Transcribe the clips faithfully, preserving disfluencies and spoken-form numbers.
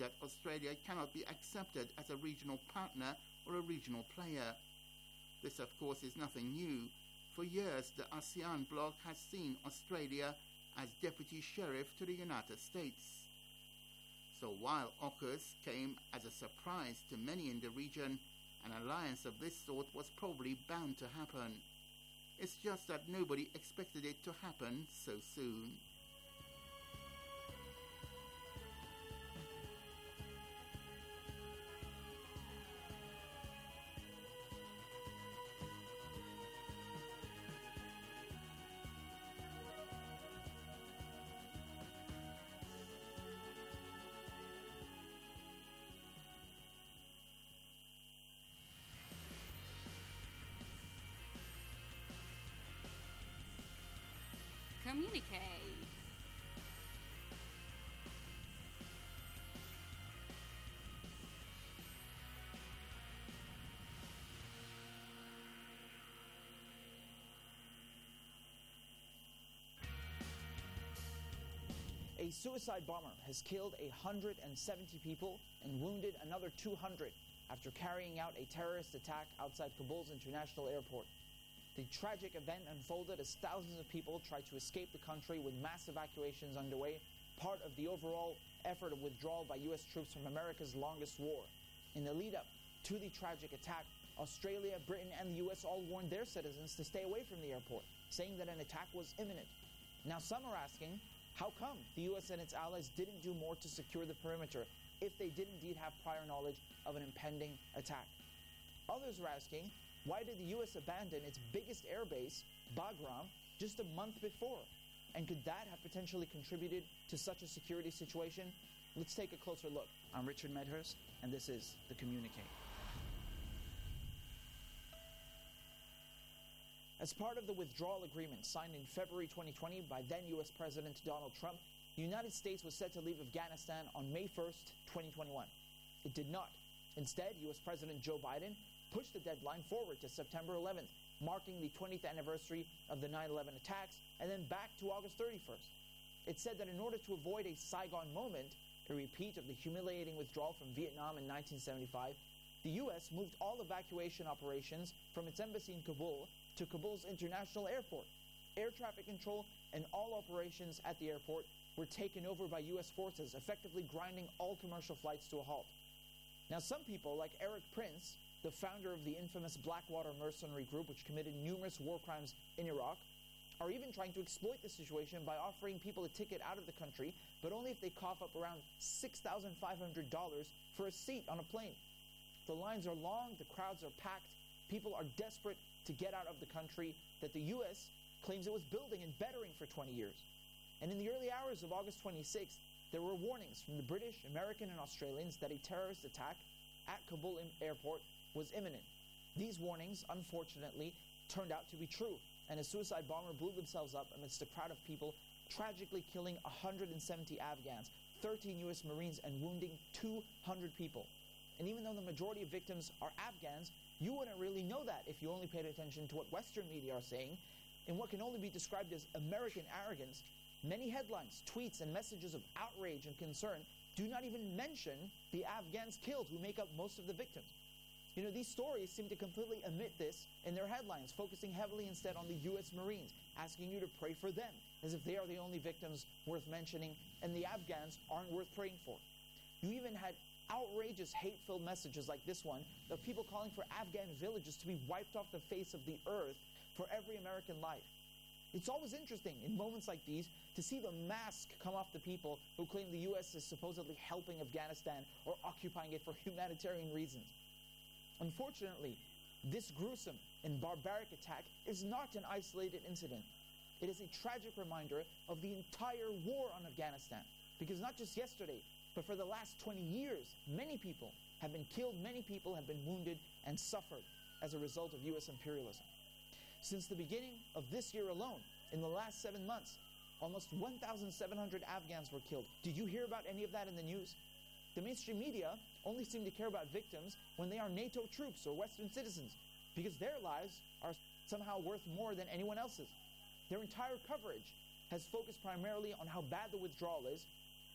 that Australia cannot be accepted as a regional partner or a regional player. This, of course, is nothing new. For years, the ASEAN bloc has seen Australia as deputy sheriff to the United States. So while AUKUS came as a surprise to many in the region, an alliance of this sort was probably bound to happen. It's just that nobody expected it to happen so soon. Communique. A suicide bomber has killed one hundred seventy people and wounded another two hundred after carrying out a terrorist attack outside Kabul's international airport. The tragic event unfolded as thousands of people tried to escape the country with mass evacuations underway, part of the overall effort of withdrawal by U S troops from America's longest war. In the lead-up to the tragic attack, Australia, Britain, and the U S all warned their citizens to stay away from the airport, saying that an attack was imminent. Now some are asking, how come the U S and its allies didn't do more to secure the perimeter if they did indeed have prior knowledge of an impending attack? Others are asking, why did the U S abandon its biggest airbase, Bagram, just a month before? And could that have potentially contributed to such a security situation? Let's take a closer look. I'm Richard Medhurst, and this is The Communique. As part of the withdrawal agreement signed in February twenty twenty by then U S President Donald Trump, the United States was set to leave Afghanistan on May first, twenty twenty-one. It did not. Instead, U S President Joe Biden pushed the deadline forward to September eleventh, marking the twentieth anniversary of the nine eleven attacks, and then back to August thirty-first. It said that in order to avoid a Saigon moment, a repeat of the humiliating withdrawal from Vietnam in nineteen seventy-five, the U S moved all evacuation operations from its embassy in Kabul to Kabul's international airport. Air traffic control and all operations at the airport were taken over by U S forces, effectively grinding all commercial flights to a halt. Now, some people, like Eric Prince, the founder of the infamous Blackwater mercenary group, which committed numerous war crimes in Iraq, are even trying to exploit the situation by offering people a ticket out of the country, but only if they cough up around six thousand five hundred dollars for a seat on a plane. The lines are long, the crowds are packed, people are desperate to get out of the country that the U S claims it was building and bettering for twenty years. And in the early hours of August twenty-sixth, there were warnings from the British, American, and Australians that a terrorist attack at Kabul airport was imminent. These warnings, unfortunately, turned out to be true, and a suicide bomber blew themselves up amidst a crowd of people, tragically killing one hundred seventy Afghans, thirteen U S Marines, and wounding two hundred people. And even though the majority of victims are Afghans, you wouldn't really know that if you only paid attention to what Western media are saying. In what can only be described as American arrogance, many headlines, tweets, and messages of outrage and concern do not even mention the Afghans killed, who make up most of the victims. You know, these stories seem to completely omit this in their headlines, focusing heavily instead on the U S Marines, asking you to pray for them, as if they are the only victims worth mentioning, and the Afghans aren't worth praying for. You even had outrageous, hate-filled messages like this one of people calling for Afghan villages to be wiped off the face of the earth for every American life. It's always interesting in moments like these to see the mask come off the people who claim the U S is supposedly helping Afghanistan or occupying it for humanitarian reasons. Unfortunately, this gruesome and barbaric attack is not an isolated incident. It is a tragic reminder of the entire war on Afghanistan, because not just yesterday, but for the last twenty years, many people have been killed, many people have been wounded and suffered as a result of U S imperialism. Since the beginning of this year alone, in the last seven months, almost one thousand seven hundred Afghans were killed. Did you hear about any of that in the news? The mainstream media only seem to care about victims when they are NATO troops or Western citizens, because their lives are somehow worth more than anyone else's. Their entire coverage has focused primarily on how bad the withdrawal is,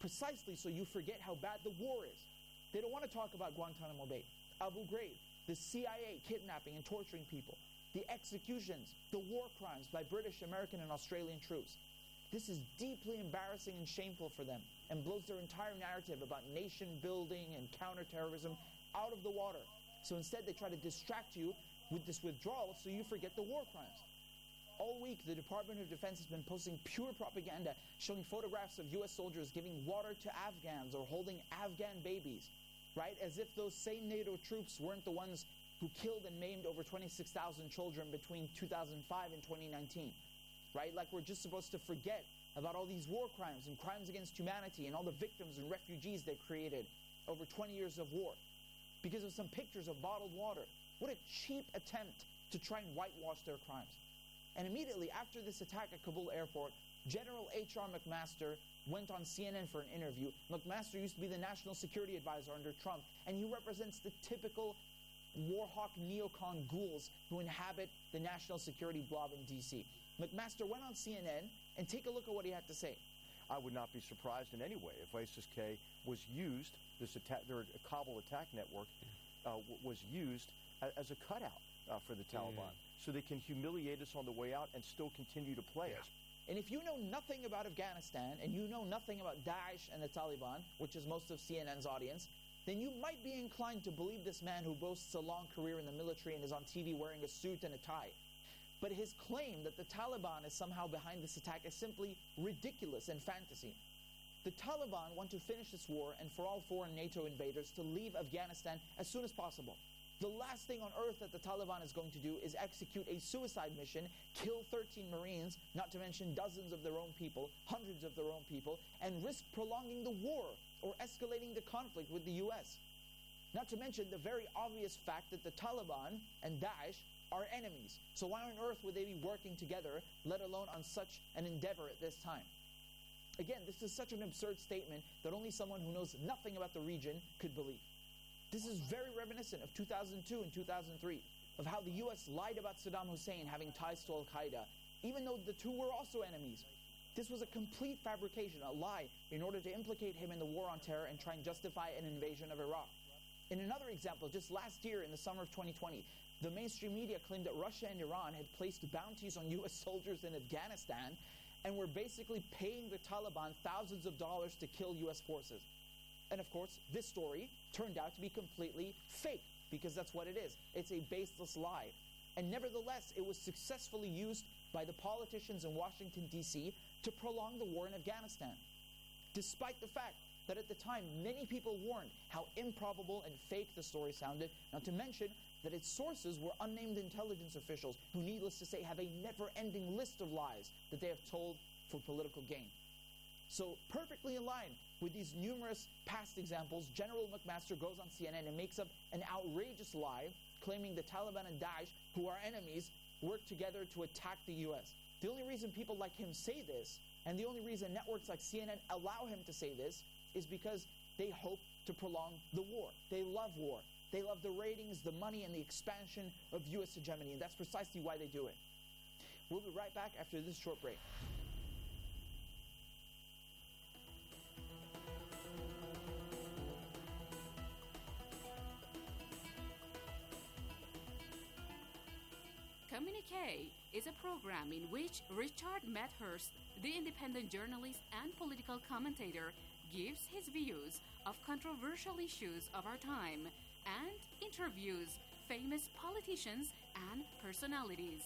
precisely so you forget how bad the war is. They don't want to talk about Guantanamo Bay, Abu Ghraib, the C I A kidnapping and torturing people, the executions, the war crimes by British, American, and Australian troops. This is deeply embarrassing and shameful for them and blows their entire narrative about nation building and counterterrorism out of the water. So instead they try to distract you with this withdrawal so you forget the war crimes. All week, the Department of Defense has been posting pure propaganda showing photographs of U S soldiers giving water to Afghans or holding Afghan babies, right? As if those same NATO troops weren't the ones who killed and maimed over twenty-six thousand children between two thousand five and twenty nineteen, right? Like we're just supposed to forget about all these war crimes and crimes against humanity and all the victims and refugees they created over twenty years of war because of some pictures of bottled water. What a cheap attempt to try and whitewash their crimes. And immediately after this attack at Kabul airport, General H R McMaster went on C N N for an interview. McMaster used to be the national security advisor under Trump, and he represents the typical warhawk neocon ghouls who inhabit the national security blob in D C. McMaster went on C N N, and take a look at what he had to say. I would not be surprised in any way if ISIS-K was used, this attack, their Kabul attack network, uh, w- was used a- as a cutout uh, for the Taliban, mm. so they can humiliate us on the way out and still continue to play yeah. us. And if you know nothing about Afghanistan, and you know nothing about Daesh and the Taliban, which is most of C N N's audience, then you might be inclined to believe this man who boasts a long career in the military and is on T V wearing a suit and a tie. But his claim that the Taliban is somehow behind this attack is simply ridiculous and fantasy. The Taliban want to finish this war and for all foreign NATO invaders to leave Afghanistan as soon as possible. The last thing on earth that the Taliban is going to do is execute a suicide mission, kill thirteen Marines, not to mention dozens of their own people, hundreds of their own people, and risk prolonging the war or escalating the conflict with the U S. Not to mention the very obvious fact that the Taliban and Daesh are enemies. So why on earth would they be working together, let alone on such an endeavor at this time? Again, this is such an absurd statement that only someone who knows nothing about the region could believe. This is very reminiscent of two thousand two and two thousand three, of how the U S lied about Saddam Hussein having ties to Al-Qaeda, even though the two were also enemies. This was a complete fabrication, a lie, in order to implicate him in the war on terror and try and justify an invasion of Iraq. In another example, just last year in the summer of twenty twenty, the mainstream media claimed that Russia and Iran had placed bounties on U S soldiers in Afghanistan and were basically paying the Taliban thousands of dollars to kill U S forces. And of course, this story turned out to be completely fake, because that's what it is. It's a baseless lie. And nevertheless, it was successfully used by the politicians in Washington, D C to prolong the war in Afghanistan. Despite the fact that at the time, many people warned how improbable and fake the story sounded, not to mention that its sources were unnamed intelligence officials who, needless to say, have a never-ending list of lies that they have told for political gain. So, perfectly in line with these numerous past examples, General McMaster goes on C N N and makes up an outrageous lie, claiming the Taliban and Daesh, who are enemies, work together to attack the U S. The only reason people like him say this, and the only reason networks like C N N allow him to say this, is because they hope to prolong the war. They love war. They love the ratings, the money, and the expansion of U S hegemony, and that's precisely why they do it. We'll be right back after this short break. Communique is a program in which Richard Medhurst, the independent journalist and political commentator, gives his views of controversial issues of our time and interviews famous politicians and personalities.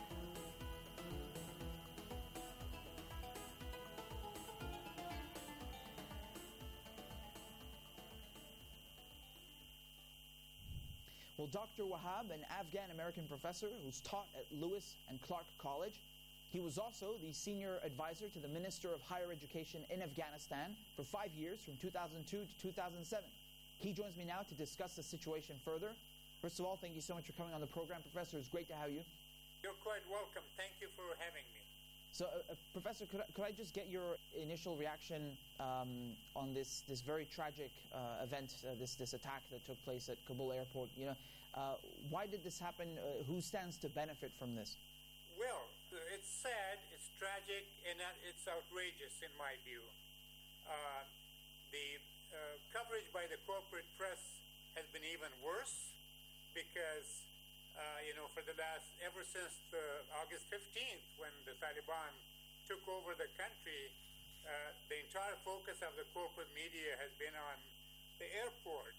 Well, Doctor Wahab, an Afghan-American professor who's taught at Lewis and Clark College, he was also the senior advisor to the Minister of Higher Education in Afghanistan for five years, from two thousand two to two thousand seven. He joins me now to discuss the situation further. First of all, thank you so much for coming on the program, Professor. It's great to have you. You're quite welcome. Thank you for having me. So, uh, uh, Professor, could I, could I just get your initial reaction um, on this this very tragic uh, event, uh, this this attack that took place at Kabul airport? You know, uh, why did this happen? Uh, who stands to benefit from this? Well, it's sad, it's tragic, and it's outrageous in my view. Uh, the uh, coverage by the corporate press has been even worse because, uh, you know, for the last, ever since the August fifteenth, when the Taliban took over the country, uh, the entire focus of the corporate media has been on the airport,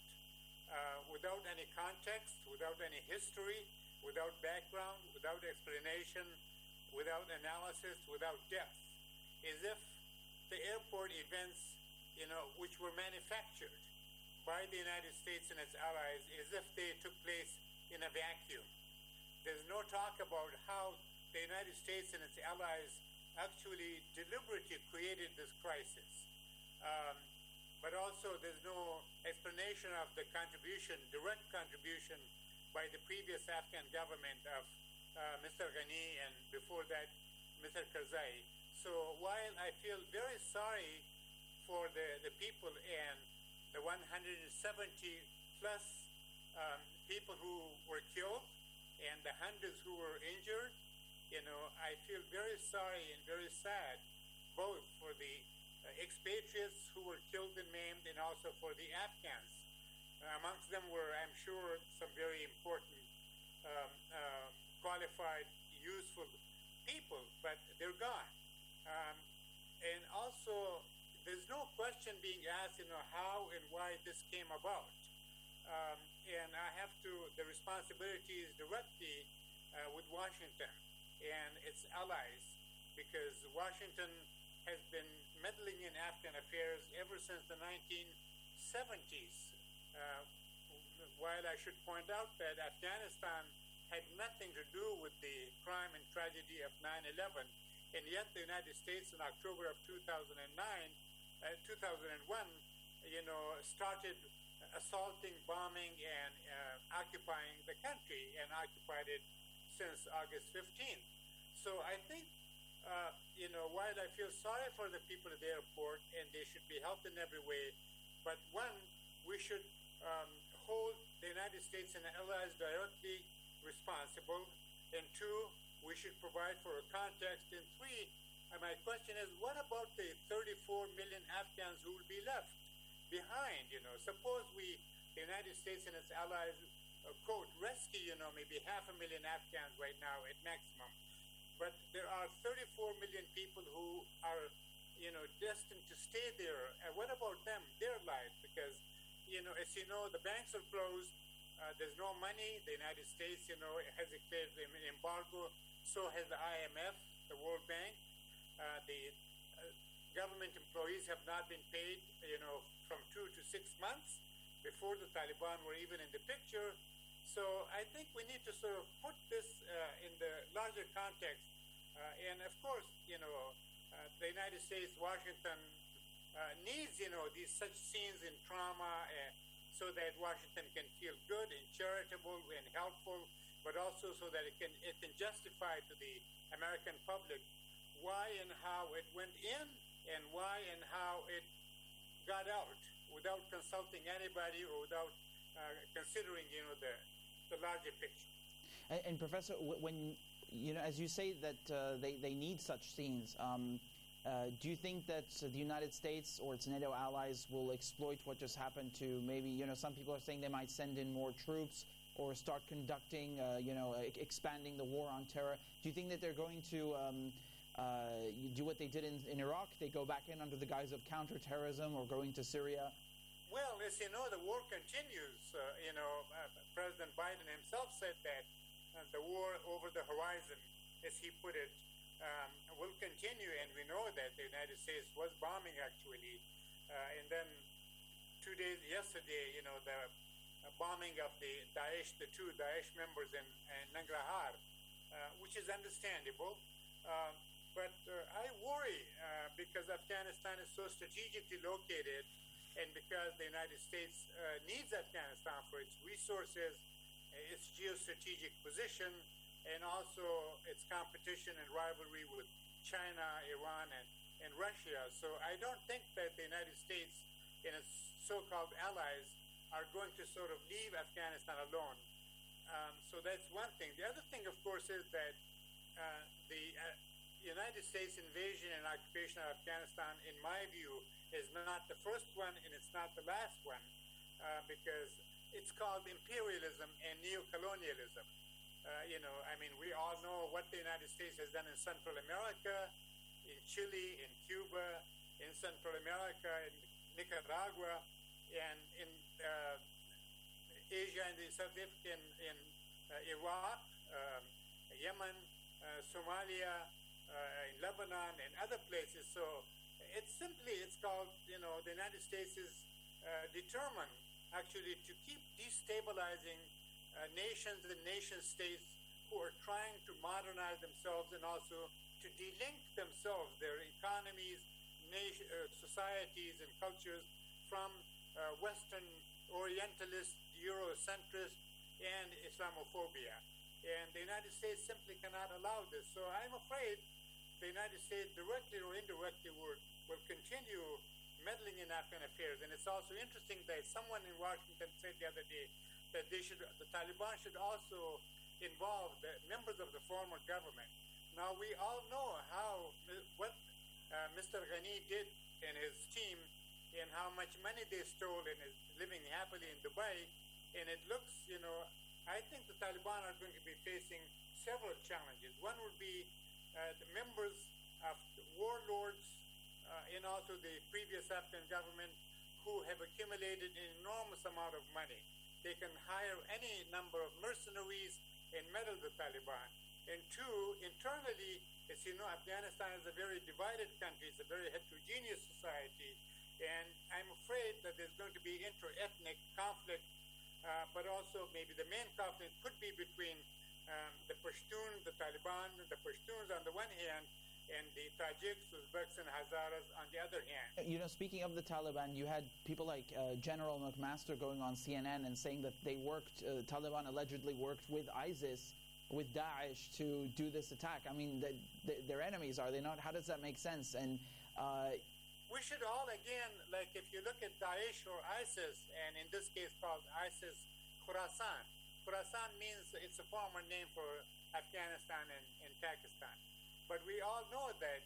uh, without any context, without any history, without background, without explanation, without analysis, without depth, as if the airport events, you know, which were manufactured by the United States and its allies, as if they took place in a vacuum. There's no talk about how the United States and its allies actually deliberately created this crisis. Um, but also there's no explanation of the contribution, direct contribution by the previous Afghan government of uh, Mister Ghani and before that Mister Karzai. So while I feel very sorry for the, the people and the one hundred seventy plus um, people who were killed and the hundreds who were injured, you know, I feel very sorry and very sad, both for the uh, expatriates who were killed and maimed and also for the Afghans. Uh, amongst them were, I'm sure, some very important, um, uh, qualified, useful people, but they're gone. Um, and also, there's no question being asked, you know, how and why this came about. Um, and I have to, the responsibility is directly uh, with Washington and its allies, because Washington has been meddling in Afghan affairs ever since the nineteen seventies. Uh, while I should point out that Afghanistan had nothing to do with the crime and tragedy of nine eleven, and yet the United States in October of two thousand nine, uh, two thousand one, you know, started assaulting, bombing, and uh, occupying the country, and occupied it since August fifteenth. So I think, uh, you know, while I feel sorry for the people at the airport, and they should be helped in every way, but one, we should um, hold the United States and the allies directly responsible, and two, we should provide for a context, and three, uh, my question is, what about the thirty-four million Afghans who will be left behind? You know, suppose we, the United States and its allies, uh, quote, rescue, you know, maybe half a million Afghans right now at maximum. But there are thirty-four million people who are, you know, destined to stay there. And what about them, their lives? Because, you know, as you know, the banks are closed. Uh, there's no money. The United States, you know, has declared an embargo. So has the I M F, the World Bank. Uh, the uh, government employees have not been paid, you know, from two to six months before the Taliban were even in the picture. So I think we need to sort of put this uh, in the larger context. Uh, and of course, you know, uh, the United States, Washington uh, needs, you know, these such scenes in trauma uh, so that Washington can feel good and charitable and helpful, but also so that it can, it can justify to the American public why and how it went in and why and how it got out without consulting anybody or without uh, considering, you know, the, the larger picture. And, and Professor, when, you know, as you say that uh, they, they need such scenes, um, uh, do you think that uh, the United States or its NATO allies will exploit what just happened to maybe, you know, some people are saying they might send in more troops or start conducting, uh, you know, e- expanding the war on terror? Do you think that they're going to um, uh, do what they did in, in Iraq? They go back in under the guise of counterterrorism or going to Syria? Well, as you know, the war continues. Uh, you know, uh, President Biden himself said that uh, the war over the horizon, as he put it, um, will continue, and we know that the United States was bombing actually. Uh, and then two days yesterday, you know, the uh, bombing of the Daesh, the two Daesh members in, in Nangarhar, uh, which is understandable. Uh, but uh, I worry uh, because Afghanistan is so strategically located, and because the United States uh, needs Afghanistan for its resources, its geostrategic position, and also its competition and rivalry with China, Iran, and, and Russia. So I don't think that the United States and its so-called allies are going to sort of leave Afghanistan alone. Um, so that's one thing. The other thing, of course, is that uh, the uh, United States invasion and occupation of Afghanistan, in my view, is not the first one and it's not the last one, uh, because it's called imperialism and neocolonialism. Uh, you know, I mean, we all know what the United States has done in Central America, in Chile, in Cuba, in Central America, in Nicaragua, and in uh, Asia and the South Africa, in, in uh, Iraq, um, Yemen, uh, Somalia, uh, in Lebanon, and other places. So it's simply, it's called, you know, the United States is uh, determined actually to keep destabilizing uh, nations and nation states who are trying to modernize themselves and also to delink themselves, their economies, nation, uh, societies, and cultures from uh, Western Orientalist, Eurocentrist, and Islamophobia. And the United States simply cannot allow this. So I'm afraid the United States, directly or indirectly, will, will continue meddling in Afghan affairs. And it's also interesting that someone in Washington said the other day that they should, the Taliban should also involve the members of the former government. Now, we all know how, what uh, Mister Ghani did and his team, and how much money they stole and is living happily in Dubai. And it looks, you know, I think the Taliban are going to be facing several challenges. One would be uh, the members of the warlords uh, and also the previous Afghan government who have accumulated an enormous amount of money. They can hire any number of mercenaries and meddle the Taliban. And two, internally, as you know, Afghanistan is a very divided country. It's a very heterogeneous society. And I'm afraid that there's going to be inter-ethnic conflict, uh, but also maybe the main conflict could be between um, the Pashtuns, the Taliban, the Pashtuns on the one hand, and the Tajiks, Uzbeks, and Hazaras on the other hand. You know, speaking of the Taliban, you had people like uh, General McMaster going on C N N and saying that they worked, uh, Taliban allegedly worked with ISIS, with Daesh to do this attack. I mean, they, they, they're enemies, are they not? How does that make sense? And uh, we should all, again, like if you look at Daesh or ISIS, and in this case called ISIS Khorasan. Khorasan means it's a former name for Afghanistan and, and Pakistan. But we all know that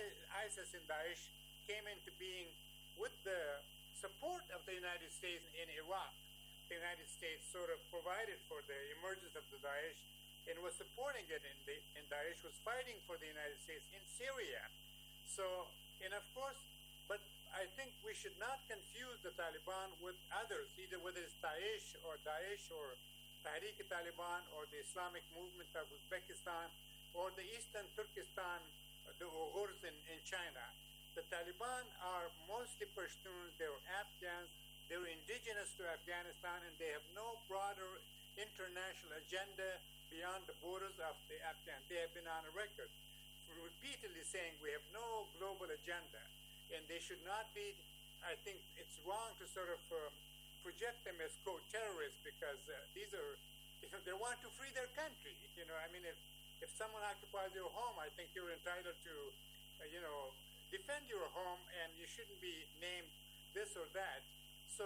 ISIS and Daesh came into being with the support of the United States in Iraq. The United States sort of provided for the emergence of the Daesh and was supporting it, and, the, and Daesh was fighting for the United States in Syria. So, and of course, but I think we should not confuse the Taliban with others, either whether it's Daesh or Daesh or Tehrik-e-Taliban or the Islamic movement of Uzbekistan or the Eastern Turkestan, the Uyghurs in, in China. The Taliban are mostly Pashtuns, they're Afghans, they're indigenous to Afghanistan, and they have no broader international agenda beyond the borders of the Afghans. They have been on a record repeatedly saying we have no global agenda, and they should not be, I think it's wrong to sort of uh, project them as, quote, terrorists, because uh, these are, you know, they want to free their country. You know, I mean, if If someone occupies your home, I think you're entitled to, uh, you know, defend your home, and you shouldn't be named this or that. So,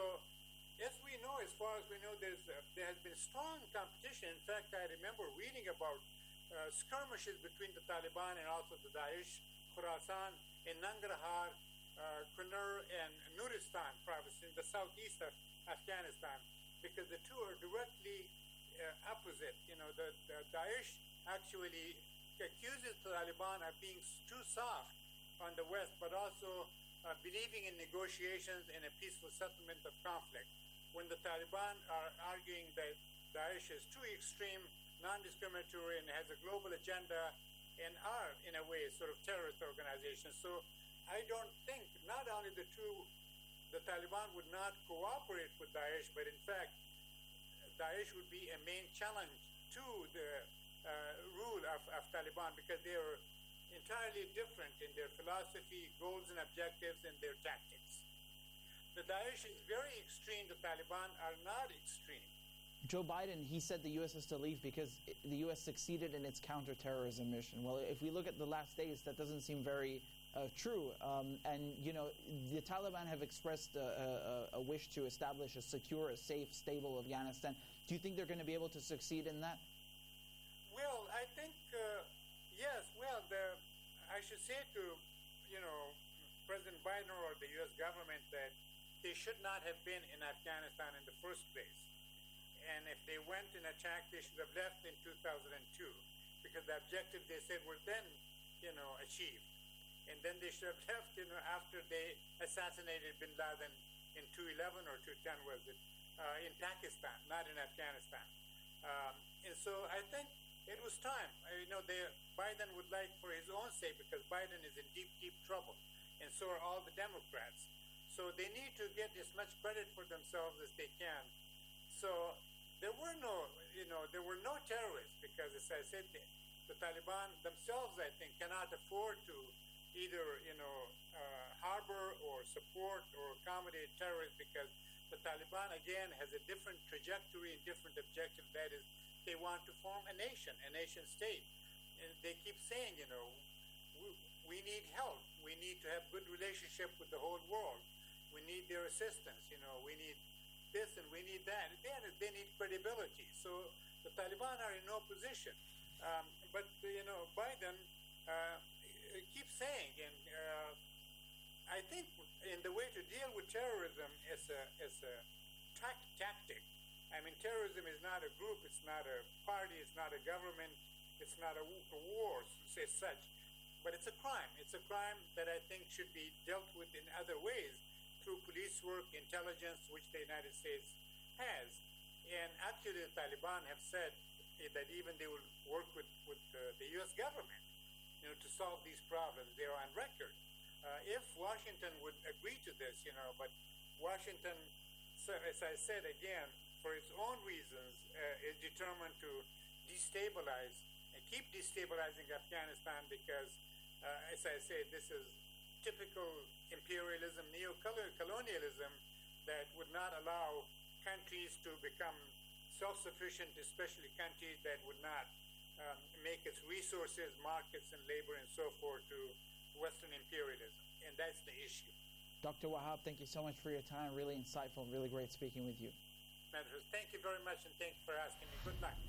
as we know, as far as we know, there's uh, there has been strong competition. In fact, I remember reading about uh, skirmishes between the Taliban and also the Daesh, Khorasan, in Nangarhar, uh, Kunar, and Nuristan province in the southeast of Afghanistan, because the two are directly uh, opposite. You know, the, the Daesh actually accuses the Taliban of being too soft on the West, but also uh, believing in negotiations and a peaceful settlement of conflict, when the Taliban are arguing that Daesh is too extreme, non-discriminatory, and has a global agenda, and are, in a way, sort of terrorist organizations. So I don't think, not only the two, the Taliban would not cooperate with Daesh, but in fact, Daesh would be a main challenge to the Uh, rule of, of Taliban, because they are entirely different in their philosophy, goals and objectives, and their tactics. The Daesh is very extreme. The Taliban are not extreme. Joe Biden, he said the U S has to leave because the U S succeeded in its counterterrorism mission. Well, if we look at the last days, that doesn't seem very uh, true. Um, and, you know, the Taliban have expressed a, a, a wish to establish a secure, a safe, stable Afghanistan. Do you think they're going to be able to succeed in that? Well, I think, uh, yes, well, the, I should say to, you know, President Biden or the U S government that they should not have been in Afghanistan in the first place. And if they went and attacked, they should have left in two thousand two, because the objective they said were then, you know, achieved. And then they should have left, you know, after they assassinated bin Laden in two eleven or two ten, was it, uh, in Pakistan, not in Afghanistan. Um, and so I think it was time. Uh, you know, they, Biden would like, for his own sake, because Biden is in deep, deep trouble, and so are all the Democrats. So they need to get as much credit for themselves as they can. So there were no, you know, there were no terrorists, because, as I said, the, the Taliban themselves, I think, cannot afford to either, you know, uh, harbor or support or accommodate terrorists, because the Taliban, again, has a different trajectory and different objective. That is, they want to form a nation, a nation state. And they keep saying, you know, we, we need help. We need to have good relationship with the whole world. We need their assistance. You know, we need this and we need that. At the end, they need credibility. So the Taliban are in no position. Um, but, you know, Biden uh, keeps saying, and uh, I think in the way to deal with terrorism is a, is a tact, tactic. I mean, terrorism is not a group, it's not a party, it's not a government, it's not a, a war, say such, but it's a crime. It's a crime that I think should be dealt with in other ways, through police work, intelligence, which the United States has. And actually, the Taliban have said that even they will work with, with uh, the U S government, you know, to solve these problems. They're on record. Uh, if Washington would agree to this, you know, but Washington, so as I said again, for its own reasons, uh, is determined to destabilize and keep destabilizing Afghanistan, because, uh, as I say, this is typical imperialism, neo-colonialism that would not allow countries to become self-sufficient, especially countries that would not um, make its resources, markets, and labor, and so forth to Western imperialism. And that's the issue. Doctor Wahab, thank you so much for your time. Really insightful, really great speaking with you. Thank you very much, and thanks for asking me. Good luck.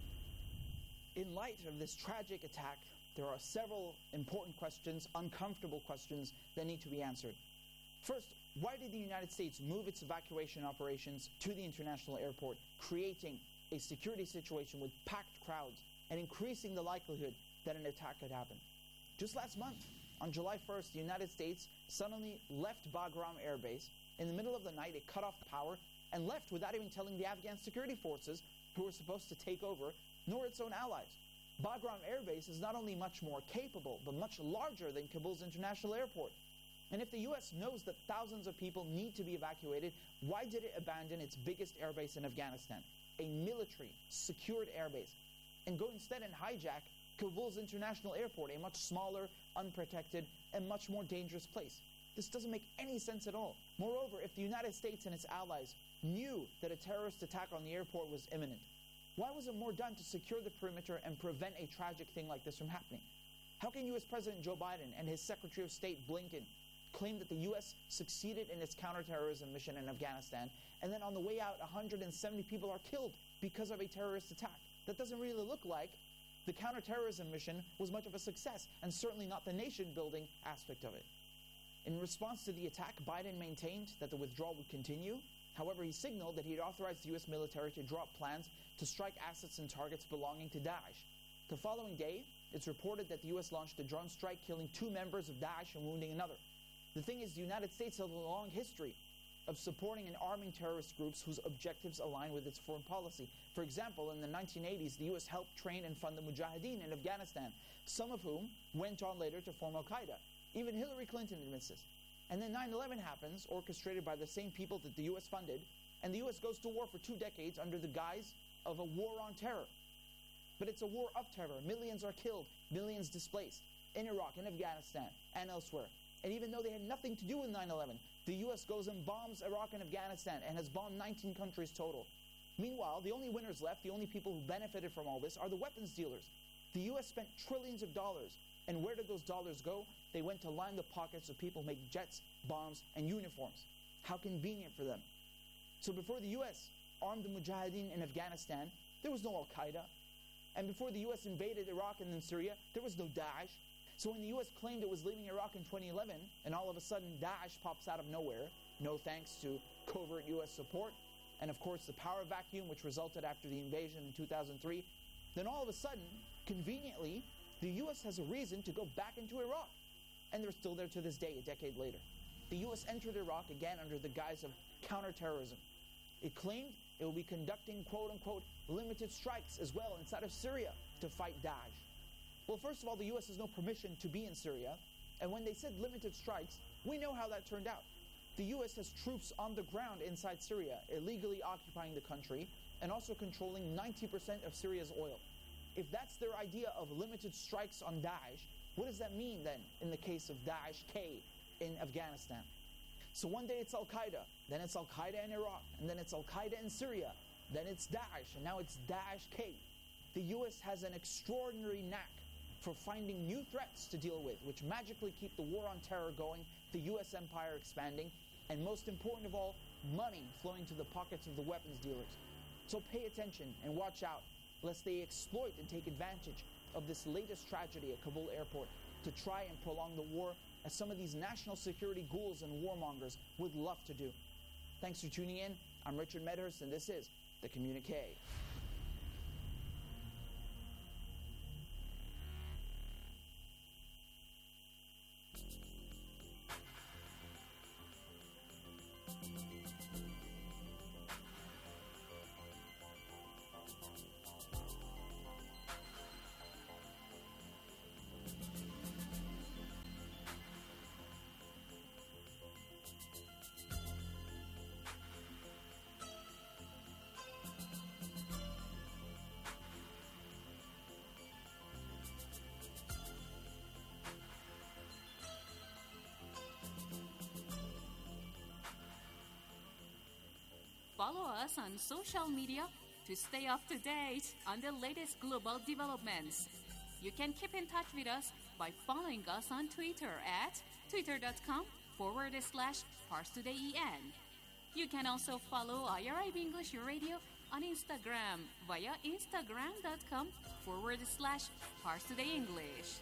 In light of this tragic attack, there are several important questions, uncomfortable questions, that need to be answered. First, why did the United States move its evacuation operations to the international airport, creating a security situation with packed crowds and increasing the likelihood that an attack could happen? Just last month, on July first, the United States suddenly left Bagram Air Base. In the middle of the night, it cut off power and left without even telling the Afghan security forces, who were supposed to take over, nor its own allies. Bagram Air Base is not only much more capable, but much larger than Kabul's international airport. And if the U S knows that thousands of people need to be evacuated, why did it abandon its biggest airbase in Afghanistan, a military, secured airbase, and go instead and hijack Kabul's international airport, a much smaller, unprotected, and much more dangerous place? This doesn't make any sense at all. Moreover, if the United States and its allies knew that a terrorist attack on the airport was imminent, why wasn't more done to secure the perimeter and prevent a tragic thing like this from happening? How can U S President Joe Biden and his Secretary of State Blinken claim that the U S succeeded in its counterterrorism mission in Afghanistan, and then on the way out, one hundred seventy people are killed because of a terrorist attack? That doesn't really look like the counterterrorism mission was much of a success, and certainly not the nation-building aspect of it. In response to the attack, Biden maintained that the withdrawal would continue. However, he signaled that he had authorized the U S military to drop plans to strike assets and targets belonging to Daesh. The following day, it's reported that the U S launched a drone strike, killing two members of Daesh and wounding another. The thing is, the United States has a long history of supporting and arming terrorist groups whose objectives align with its foreign policy. For example, in the nineteen eighties, the U S helped train and fund the Mujahideen in Afghanistan, some of whom went on later to form Al-Qaeda. Even Hillary Clinton admits this. And then nine eleven happens, orchestrated by the same people that the U S funded, and the U S goes to war for two decades under the guise of a war on terror. But it's a war of terror. Millions are killed, millions displaced, in Iraq, in Afghanistan, and elsewhere. And even though they had nothing to do with nine eleven, the U S goes and bombs Iraq and Afghanistan and has bombed nineteen countries total. Meanwhile, the only winners left, the only people who benefited from all this, are the weapons dealers. The U S spent trillions of dollars. And where did those dollars go? They went to line the pockets of people who make jets, bombs, and uniforms. How convenient for them. So before the U S armed the Mujahideen in Afghanistan, there was no Al-Qaeda. And before the U S invaded Iraq and then Syria, there was no Daesh. So when the U S claimed it was leaving Iraq in twenty eleven, and all of a sudden Daesh pops out of nowhere, no thanks to covert U S support, and of course the power vacuum which resulted after the invasion in two thousand three, then all of a sudden, conveniently, the U S has a reason to go back into Iraq. And they're still there to this day, a decade later. The U S entered Iraq again under the guise of counterterrorism. It claimed it will be conducting quote-unquote limited strikes as well inside of Syria to fight Daesh. Well, first of all, the U S has no permission to be in Syria, and when they said limited strikes, we know how that turned out. The U S has troops on the ground inside Syria, illegally occupying the country, and also controlling ninety percent of Syria's oil. If that's their idea of limited strikes on Daesh, what does that mean then in the case of Daesh-K in Afghanistan? So one day it's Al-Qaeda, then it's Al-Qaeda in Iraq, and then it's Al-Qaeda in Syria, then it's Daesh, and now it's Daesh-K. The U S has an extraordinary knack for finding new threats to deal with, which magically keep the war on terror going, the U S empire expanding, and most important of all, money flowing to the pockets of the weapons dealers. So pay attention and watch out, lest they exploit and take advantage of this latest tragedy at Kabul airport to try and prolong the war, as some of these national security ghouls and warmongers would love to do. Thanks for tuning in. I'm Richard Medhurst, and this is The Communique. Follow us on social media to stay up to date on the latest global developments. You can keep in touch with us by following us on Twitter at twitter.com forward slash ParsTodayEN. You can also follow I R I B English Radio on Instagram via instagram.com forward slash ParsTodayEnglish.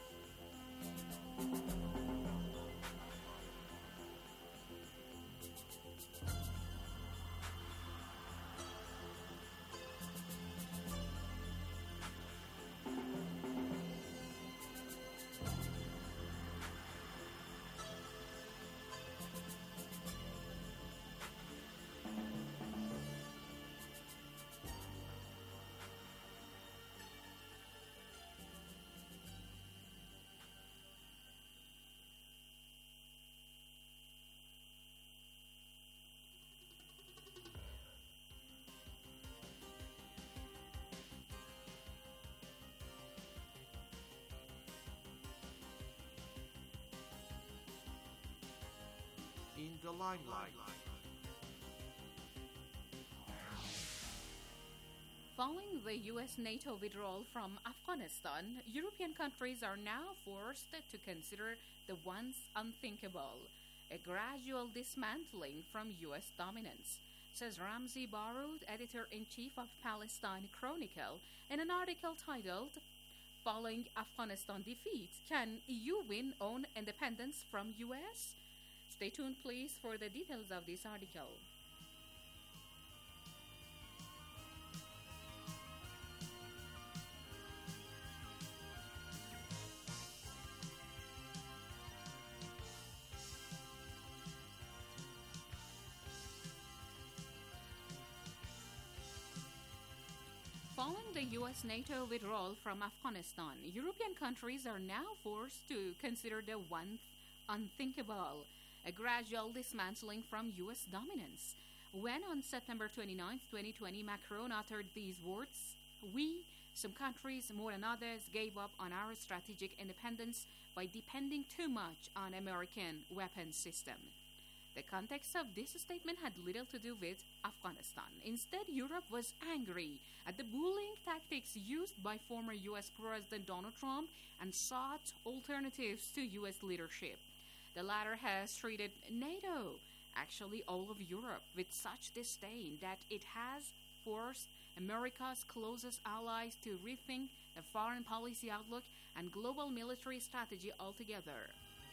In the limelight. Following the U S NATO withdrawal from Afghanistan, European countries are now forced to consider the once unthinkable, a gradual dismantling from U S dominance, says Ramzi Baroud, editor-in-chief of Palestine Chronicle, in an article titled, Following Afghanistan Defeat, Can E U Win Own Independence from U S? Stay tuned, please, for the details of this article. Following the U S NATO withdrawal from Afghanistan, European countries are now forced to consider the once unthinkable, a gradual dismantling from U S dominance. When on September twenty-ninth, twenty twenty, Macron uttered these words, we, some countries more than others, gave up on our strategic independence by depending too much on American weapons system. The context of this statement had little to do with Afghanistan. Instead, Europe was angry at the bullying tactics used by former U S President Donald Trump and sought alternatives to U S leadership. The latter has treated NATO, actually all of Europe, with such disdain that it has forced America's closest allies to rethink the foreign policy outlook and global military strategy altogether.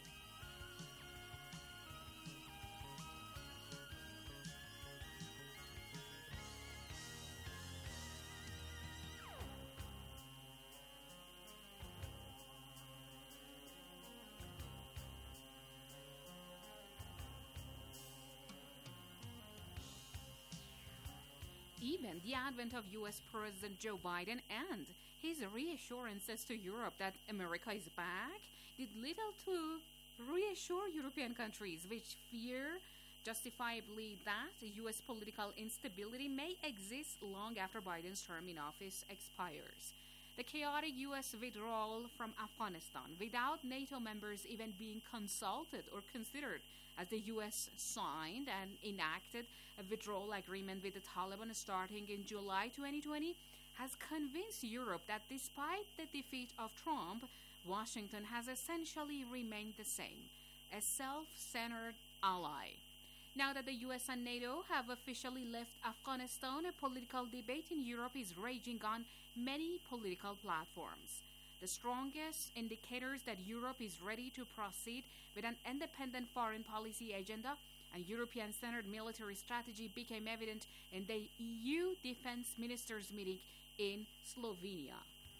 Even the advent of U S President Joe Biden and his reassurances to Europe that America is back did little to reassure European countries, which fear justifiably that U S political instability may exist long after Biden's term in office expires. The chaotic U S withdrawal from Afghanistan without NATO members even being consulted or considered, as the U S signed and enacted a withdrawal agreement with the Taliban starting in July twenty twenty, has convinced Europe that despite the defeat of Trump, Washington has essentially remained the same, a self-centered ally. Now that the U S and NATO have officially left Afghanistan, a political debate in Europe is raging on many political platforms. The strongest indicators that Europe is ready to proceed with an independent foreign policy agenda and European-centered military strategy became evident in the E U defense ministers' meeting in Slovenia.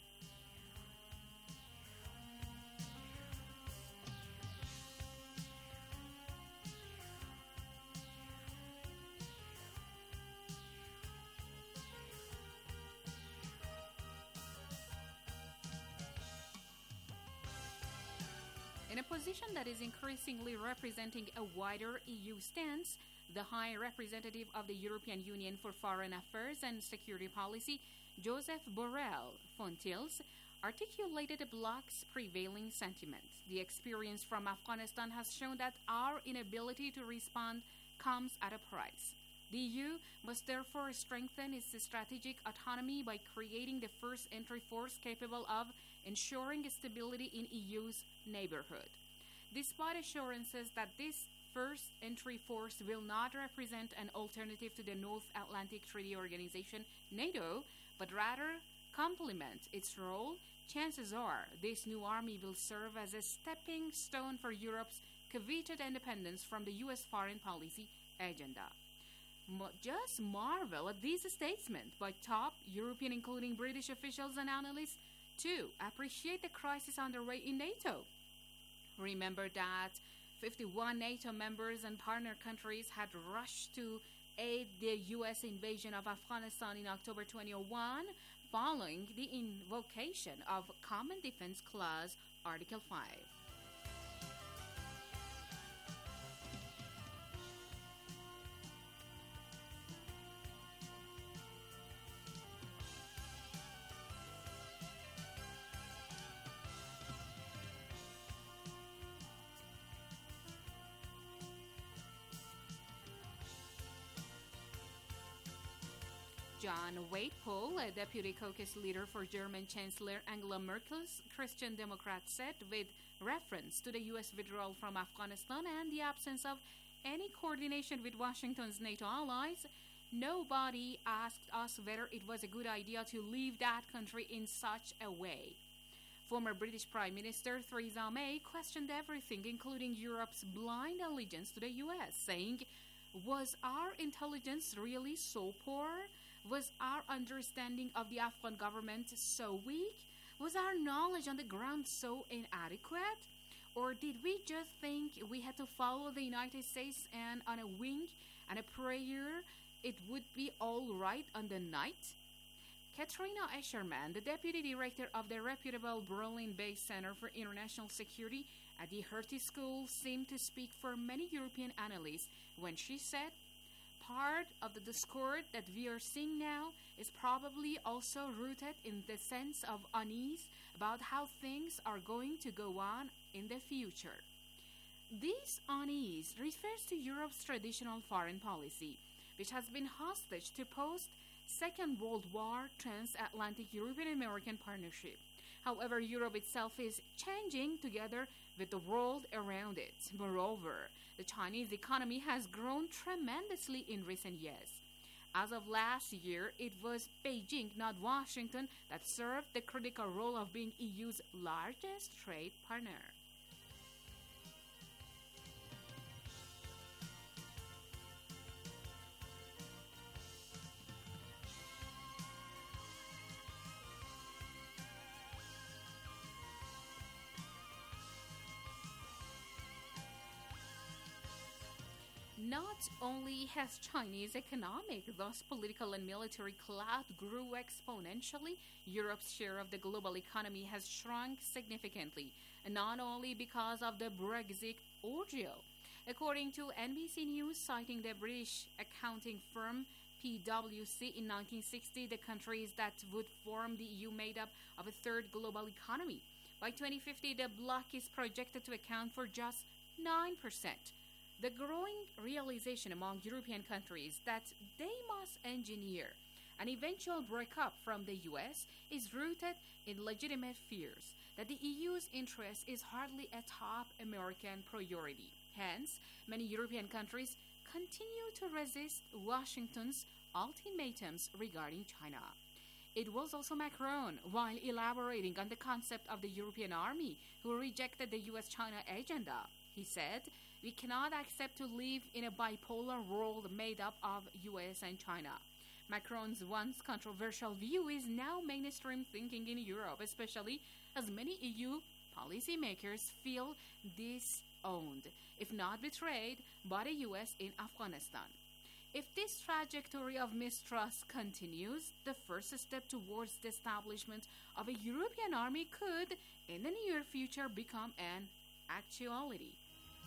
In a position that is increasingly representing a wider E U stance, the High Representative of the European Union for Foreign Affairs and Security Policy, Joseph Borrell Fontils, articulated the bloc's prevailing sentiment. The experience from Afghanistan has shown that our inability to respond comes at a price. The E U must therefore strengthen its strategic autonomy by creating the first entry force capable of ensuring stability in E U's neighborhood. Despite assurances that this first entry force will not represent an alternative to the North Atlantic Treaty Organization, NATO, but rather complement its role, chances are this new army will serve as a stepping stone for Europe's coveted independence from the U S foreign policy agenda. Just marvel at these statements by top European, including British officials and analysts, to appreciate the crisis underway in NATO. Remember that fifty-one NATO members and partner countries had rushed to aid the U S invasion of Afghanistan in October twenty oh one, following the invocation of Common Defense Clause Article five. John Waitpole, a deputy caucus leader for German Chancellor Angela Merkel's Christian Democrats, said, with reference to the U S withdrawal from Afghanistan and the absence of any coordination with Washington's NATO allies, nobody asked us whether it was a good idea to leave that country in such a way. Former British Prime Minister Theresa May questioned everything, including Europe's blind allegiance to the U S, saying, "Was our intelligence really so poor? Was our understanding of the Afghan government so weak? Was our knowledge on the ground so inadequate? Or did we just think we had to follow the United States and on a wink and a prayer it would be all right on the night?" Katrina Escherman, the deputy director of the reputable Berlin-based Center for International Security at the Hertie School, seemed to speak for many European analysts when she said, "Part of the discord that we are seeing now is probably also rooted in the sense of unease about how things are going to go on in the future." This unease refers to Europe's traditional foreign policy, which has been hostage to post-Second World War transatlantic European-American partnership. However, Europe itself is changing together with the world around it. Moreover, the Chinese economy has grown tremendously in recent years. As of last year, it was Beijing, not Washington, that served the critical role of being E U's largest trade partner. Not only has Chinese economic, thus political and military clout grew exponentially, Europe's share of the global economy has shrunk significantly, and not only because of the Brexit ordeal. According to N B C News, citing the British accounting firm P W C in nineteen sixty, the countries that would form the E U made up of a third global economy. By twenty fifty, the bloc is projected to account for just nine percent. The growing realization among European countries that they must engineer an eventual breakup from the U S is rooted in legitimate fears that the E U's interest is hardly a top American priority. Hence, many European countries continue to resist Washington's ultimatums regarding China. It was also Macron, while elaborating on the concept of the European army, who rejected the U S China agenda. He said, "We cannot accept to live in a bipolar world made up of U S and China." Macron's once controversial view is now mainstream thinking in Europe, especially as many E U policymakers feel disowned, if not betrayed, by the U S in Afghanistan. If this trajectory of mistrust continues, the first step towards the establishment of a European army could, in the near future, become an actuality.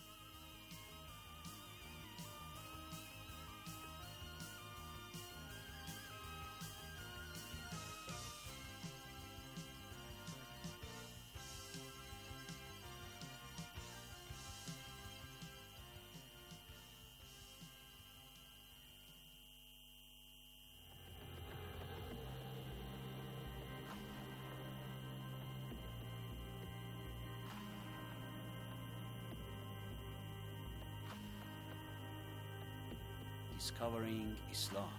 Discovering Islam.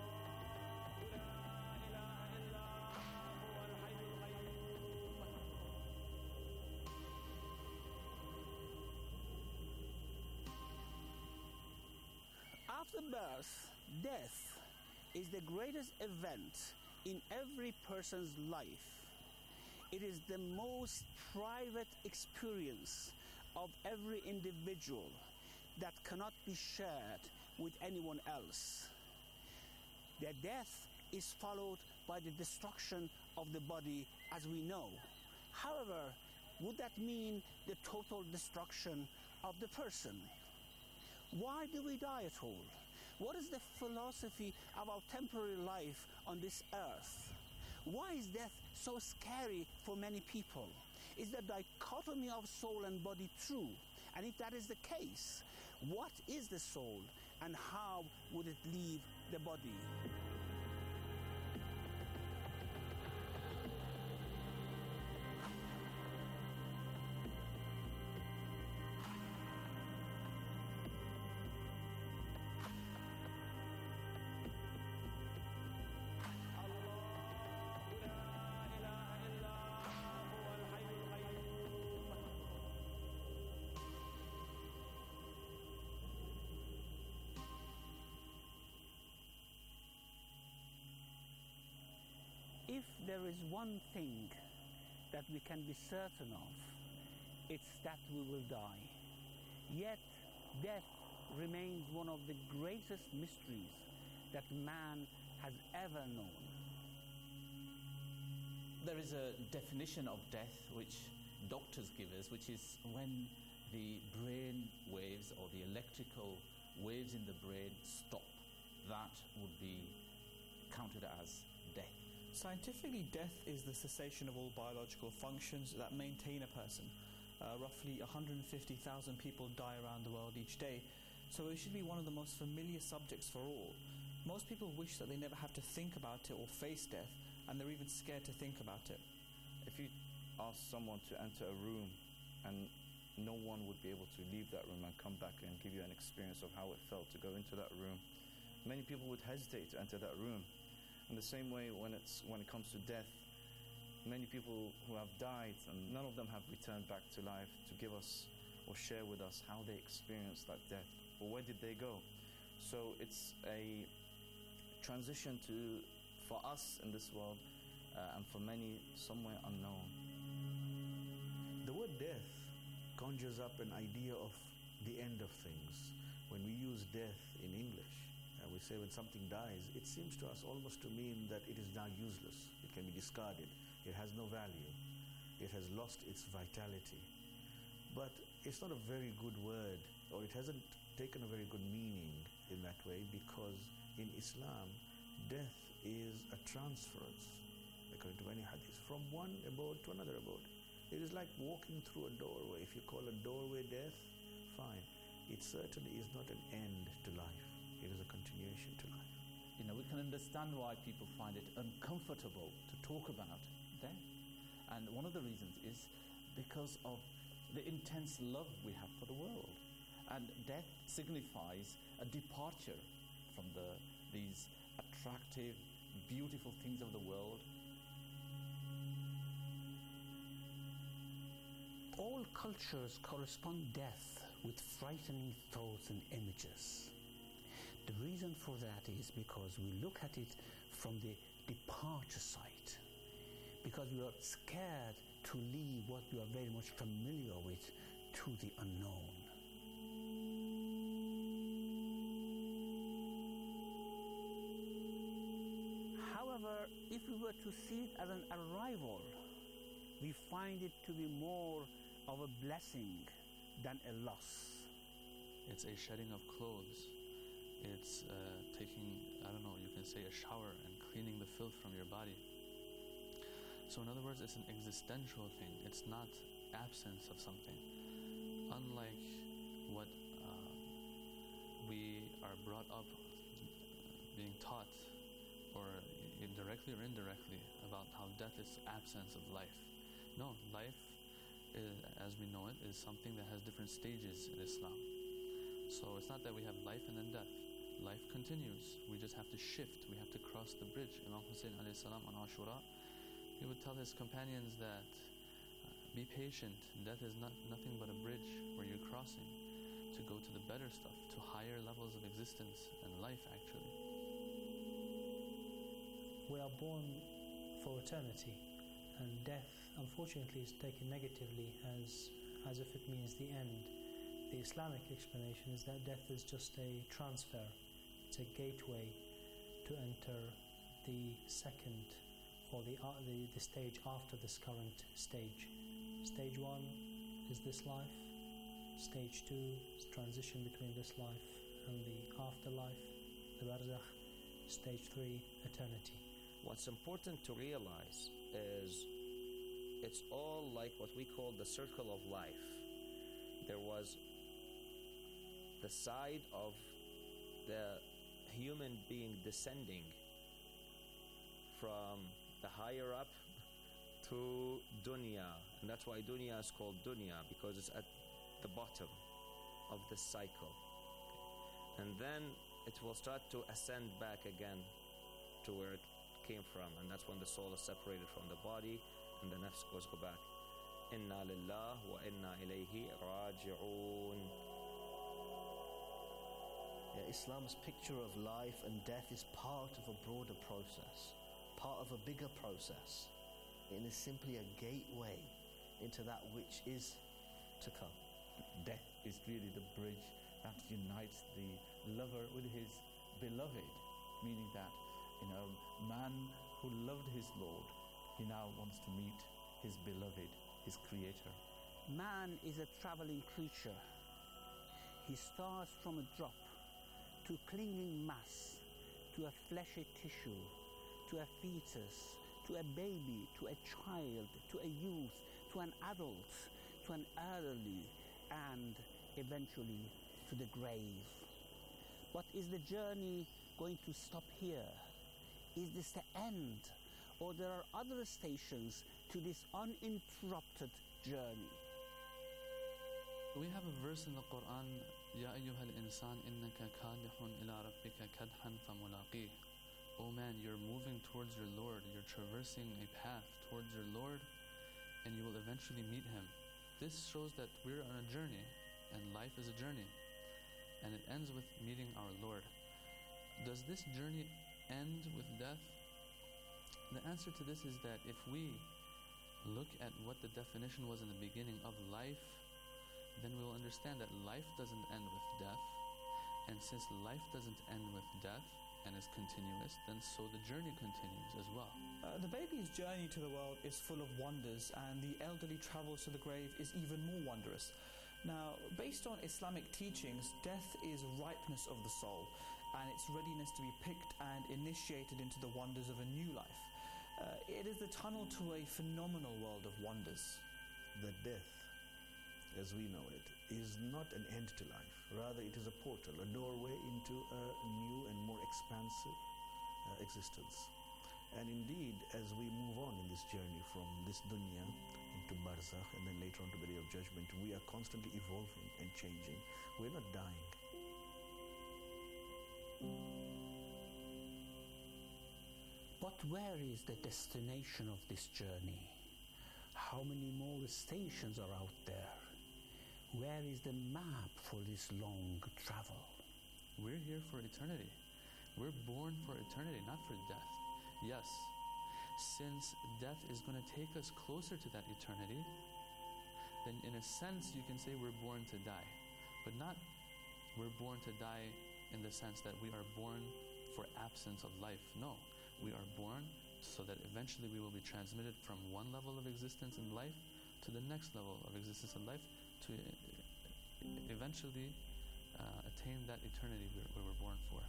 After birth, death is the greatest event in every person's life. It is the most private experience of every individual that cannot be shared with anyone else. Their death is followed by the destruction of the body, as we know. However, would that mean the total destruction of the person? Why do we die at all? What is the philosophy of our temporary life on this earth? Why is death so scary for many people? Is the dichotomy of soul and body true? And if that is the case, what is the soul and how would it leave the body? If there is one thing that we can be certain of, it's that we will die. Yet, death remains one of the greatest mysteries that man has ever known. There is a definition of death which doctors give us, which is when the brain waves or the electrical waves in the brain stop. That would be counted as death. Scientifically, death is the cessation of all biological functions that maintain a person. Uh, roughly one hundred fifty thousand people die around the world each day, so it should be one of the most familiar subjects for all. Most people wish that they never have to think about it or face death, and they're even scared to think about it. If you ask someone to enter a room and no one would be able to leave that room and come back and give you an experience of how it felt to go into that room, Many people would hesitate to enter that room. In the same way, when it's when it comes to death, many people who have died, and none of them have returned back to life to give us or share with us how they experienced that death, or where did they go. So it's a transition to, for us in this world, uh, and for many, somewhere unknown. The word death conjures up an idea of the end of things. When we use death in English, uh, we say when something dies, it seems to us almost to mean that it is now useless. It can be discarded. It has no value. It has lost its vitality. But it's not a very good word, or it hasn't taken a very good meaning in that way, because in Islam, death is a transference, according to many hadiths, from one abode to another abode. It is like walking through a doorway. If you call a doorway death, fine. It certainly is not an end to life. It is a continuation to life. You know, we can understand why people find it uncomfortable to talk about death. And one of the reasons is because of the intense love we have for the world. And death signifies a departure from the these attractive, beautiful things of the world. All cultures correspond death with frightening thoughts and images. The reason for that is because we look at it from the departure side, because we are scared to leave what we are very much familiar with to the unknown. However, if we were to see it as an arrival, we find it to be more of a blessing than a loss. It's a shedding of clothes. It's uh, taking, I don't know, you can say a shower and cleaning the filth from your body. So in other words, it's an existential thing. It's not absence of something. Unlike what uh, we are brought up being taught, or directly or indirectly, about how death is absence of life. No, life, is, as we know it, is something that has different stages in Islam. So it's not that we have life and then death. Life continues. We just have to shift. We have to cross the bridge. Imam Hussein alayhi salam on Ashura, he would tell his companions that uh, be patient. Death is not nothing but a bridge where you're crossing to go to the better stuff, to higher levels of existence and life, actually. We are born for eternity, and death, unfortunately, is taken negatively as as if it means the end. The Islamic explanation is that death is just a transfer. It's a gateway to enter the second, or the, uh, the, the stage after this current stage. Stage one is this life. Stage two is transition between this life and the afterlife, the barzakh. Stage three, eternity. What's important to realize is it's all like what we call the circle of life. There was the side of the human being descending from the higher up to dunya, and that's why dunya is called dunya, because it's at the bottom of the cycle. And then it will start to ascend back again to where it came from, and that's when the soul is separated from the body and the nafs goes go back. Inna lillah wa inna ilayhi raji'un. Yeah, Islam's picture of life and death is part of a broader process, part of a bigger process. It is simply a gateway into that which is to come. Death is really the bridge that unites the lover with his beloved, meaning that, you know, man who loved his Lord, he now wants to meet his beloved, his creator. Man is a traveling creature. He starts from a drop to clinging mass, to a fleshy tissue, to a fetus, to a baby, to a child, to a youth, to an adult, to an elderly, and eventually to the grave. But is the journey going to stop here? Is this the end? Or there are other stations to this uninterrupted journey? We have a verse in the Quran يا أيها الإنسان إنك كادح إلى ربك كدحا فملاقيه. Oh man, you're moving towards your Lord, you're traversing a path towards your Lord, and you will eventually meet Him. This shows that we're on a journey, and life is a journey, and it ends with meeting our Lord. Does this journey end with death? The answer to this is that if we look at what the definition was in the beginning of life, then we will understand that life doesn't end with death, and since life doesn't end with death, and is continuous, then so the journey continues as well. Uh, the baby's journey to the world is full of wonders, and the elderly travels to the grave is even more wondrous. Now, based on Islamic teachings, death is ripeness of the soul, and its readiness to be picked and initiated into the wonders of a new life. Uh, it is the tunnel to a phenomenal world of wonders. That death, as we know it, is not an end to life. Rather, it is a portal, a doorway into a new and more expansive uh, existence. And indeed, as we move on in this journey from this dunya into barzakh and then later on to the day of judgment, we are constantly evolving and changing. We're not dying. But where is the destination of this journey? How many more stations are out there? Where is the map for this long travel? We're here for eternity. We're born for eternity, not for death. Yes, since death is going to take us closer to that eternity, then in a sense you can say we're born to die. But not we're born to die in the sense that we are born for absence of life. No, we are born so that eventually we will be transmitted from one level of existence in life to the next level of existence in life, to eventually uh, attain that eternity we we were born for.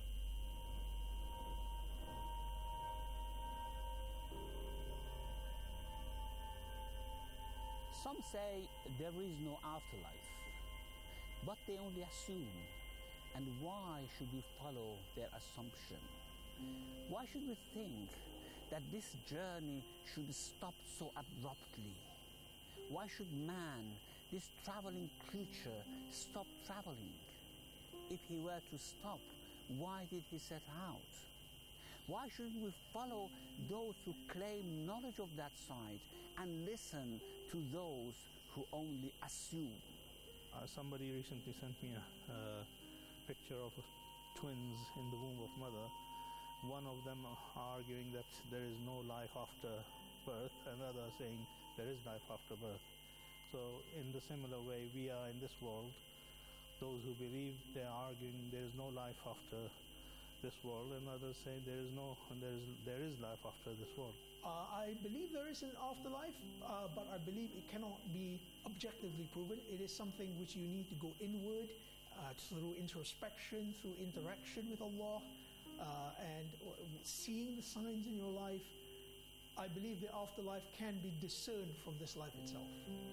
Some say there is no afterlife, but they only assume. And why should we follow their assumption? Why should we think that this journey should stop so abruptly? Why should man, this traveling creature, stop traveling? If he were to stop, why did he set out? Why shouldn't we follow those who claim knowledge of that side and listen to those who only assume? Uh, somebody recently sent me a uh, picture of twins in the womb of mother. One of them arguing that there is no life after birth, and the other saying there is life after birth. So in the similar way, we are in this world. Those who believe, they are arguing there is no life after this world, and others say there is no, there is there is life after this world. Uh, I believe there is an afterlife, uh, but I believe it cannot be objectively proven. It is something which you need to go inward uh, through introspection, through interaction with Allah, uh, and seeing the signs in your life. I believe the afterlife can be discerned from this life itself.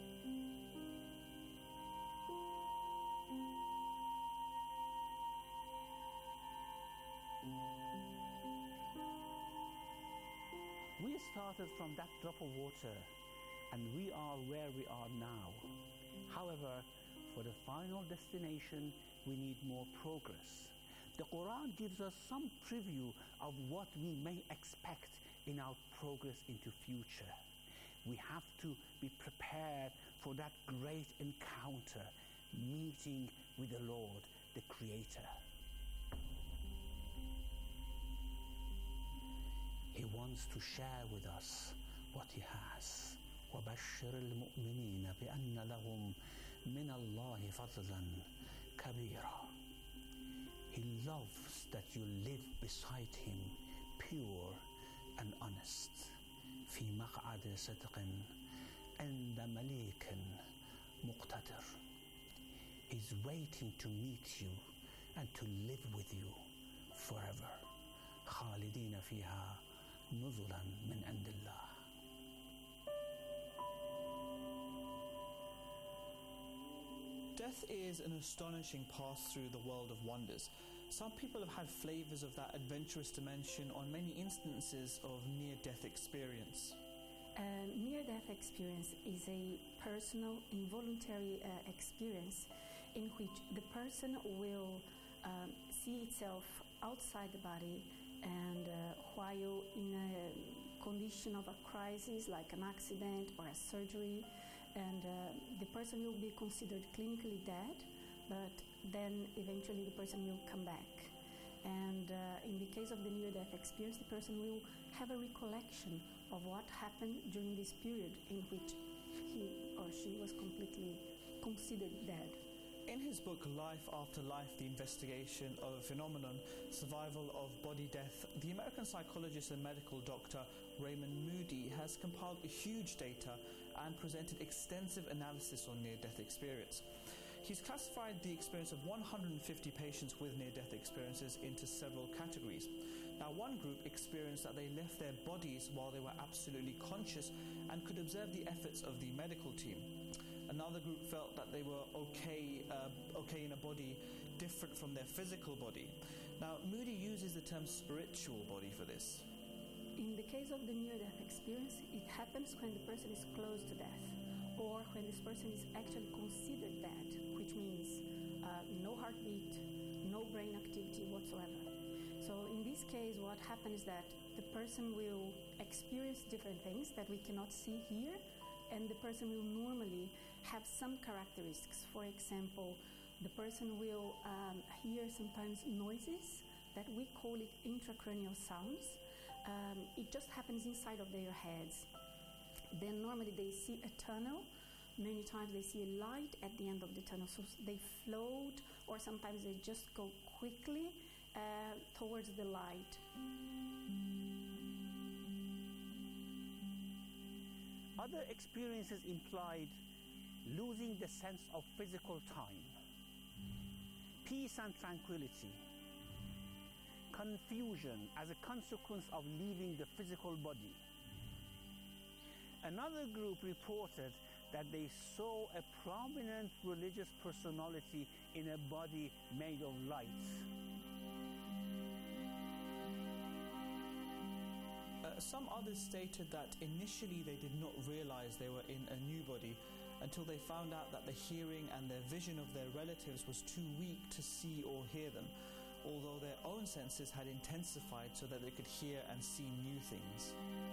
We started from that drop of water, and we are where we are now. However, for the final destination, we need more progress. The Quran gives us some preview of what we may expect in our progress into future. We have to be prepared for that great encounter, meeting with the Lord, the Creator. He wants to share with us what He has. وَبَشِّرِ الْمُؤْمِنِينَ بِأَنَّ لَهُمْ مِنَ اللَّهِ فَضْلًا كَبِيرًا. He loves that you live beside Him, pure and honest. في مقعد صدق عند مليك مقتدر. He's waiting to meet you and to live with you forever. خالدين فيها نزلا من عند الله. Death is an astonishing path through the world of wonders. Some people have had flavors of that adventurous dimension on many instances of near-death experience. A near-death experience is a personal, involuntary uh, experience in which the person will um, see itself outside the body, and uh, while in a condition of a crisis like an accident or a surgery, and uh, the person will be considered clinically dead, but then eventually the person will come back. And uh, in the case of the near-death experience, the person will have a recollection of what happened during this period in which he or she was completely considered dead. In his book, Life After Life, The Investigation of a Phenomenon, Survival of Body Death, the American psychologist and medical doctor Raymond Moody has compiled huge data and presented extensive analysis on near-death experience. He's classified the experience of one hundred fifty patients with near-death experiences into several categories. Now, one group experienced that they left their bodies while they were absolutely conscious and could observe the efforts of the medical team. Another group felt that they were okay, uh, okay in a body different from their physical body. Now, Moody uses the term spiritual body for this. In the case of the near-death experience, it happens when the person is close to death, or when this person is actually considered dead, which means uh, no heartbeat, no brain activity whatsoever. So in this case, what happens is that the person will experience different things that we cannot see here, and the person will normally have some characteristics. For example, the person will um, hear sometimes noises that we call it intracranial sounds. Um, it just happens inside of their heads. Then normally they see a tunnel. Many times they see a light at the end of the tunnel, so they float, or sometimes they just go quickly uh, towards the light. Other experiences implied losing the sense of physical time, peace and tranquility, confusion as a consequence of leaving the physical body. Another group reported that they saw a prominent religious personality in a body made of light. Uh, some others stated that initially they did not realize they were in a new body until they found out that the hearing and their vision of their relatives was too weak to see or hear them, although their own senses had intensified so that they could hear and see new things.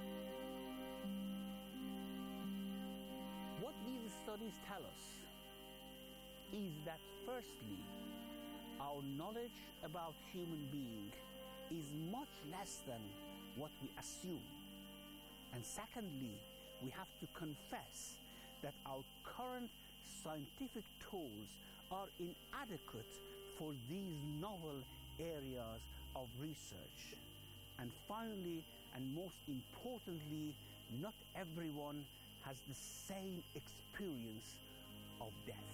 What these studies tell us is that firstly, our knowledge about human being is much less than what we assume. And secondly, we have to confess that our current scientific tools are inadequate for these novel areas of research. And finally, and most importantly, not everyone has the same experience of death.